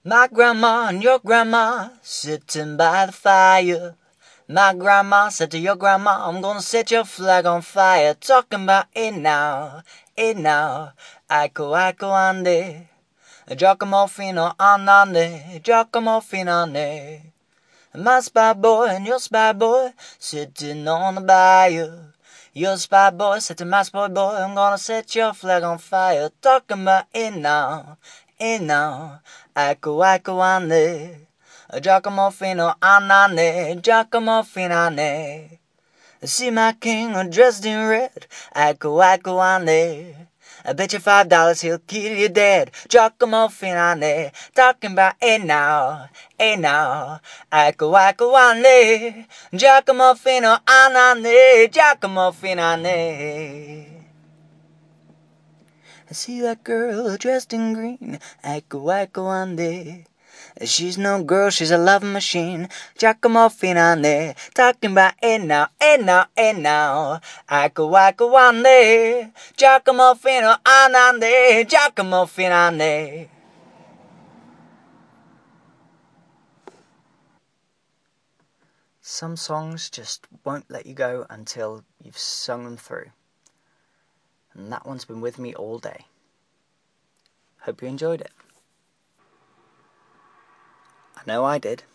My grandma and your grandma sitting by the fire. My grandma said to your grandma, I'm gonna set your flag on fire. Talking about it now, Aiko, aiko, ande. Giacomo fino andande, Giacomo fino ande. My spy boy and your spy boy sitting on the bayou. Your spy boy said to my spy boy, I'm gonna set your flag on fire. Talking about it now, Aiko, aiko, ande. Giacomo fino andande, Giacomo fino ande. See my king dressed in red, aiko, aiko, ande. I bet you $5 he'll kill you dead. Giacomo fino ande. Talking about it now, aiko, aiko, ande. Giacomo fino andande, Giacomo fino ande. I see that girl dressed in green, aiko, aiko, ande. She's no girl, she's a love machine. Giacomo fino ande. Talking about it now, aiko, aiko, ande. Giacomo fino andande, Giacomo fino ande. Some songs just won't let you go until you've sung them through. And that one's been with me all day. Hope you enjoyed it. I know I did.